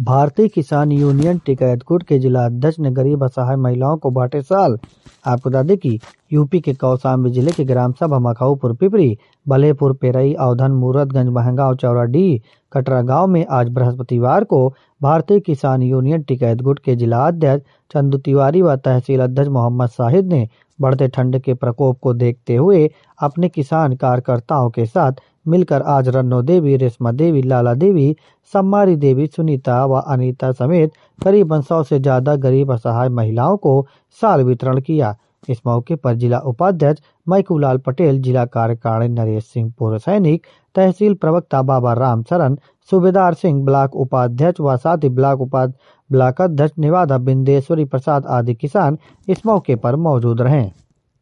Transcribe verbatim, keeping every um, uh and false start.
भारतीय किसान यूनियन टिकैतगुट के जिला अध्यक्ष ने गरीब असहाय महिलाओं को बांटे साल। आपको बता दें कि यूपी के कौशाम्बी जिले के ग्राम सभा मखाऊपुर पिपरी, भलेपुर पेरई, अवधन, मूरतगंज, महंगांव, चौराडीह, कटरा गांव में आज बृहस्पतिवार को भारतीय किसान यूनियन टिकैतगुट के जिला अध्यक्ष चंदू तिवारी व तहसील अध्यक्ष मोहम्मद शाहिद ने बढ़ते ठंड के प्रकोप को देखते हुए अपने किसान कार्यकर्ताओं के साथ मिलकर आज रन्नो देवी, रेशमा देवी, लाला देवी, सम्मारी देवी, सुनीता व अनीता समेत करीबन सौ से ज्यादा गरीब असहाय महिलाओं को साल वितरण किया। इस मौके पर जिला उपाध्यक्ष मैकूलाल पटेल, जिला कार्यकारिणी नरेश सिंह, पूर्व सैनिक, तहसील प्रवक्ता बाबा राम शरण, सूबेदार सिंह, ब्लॉक उपाध्यक्ष व साथ ही ब्लॉक उपाध्य ब्लॉक अध्यक्ष निवादा बिंदेश्वरी प्रसाद आदि किसान इस मौके पर मौजूद रहे।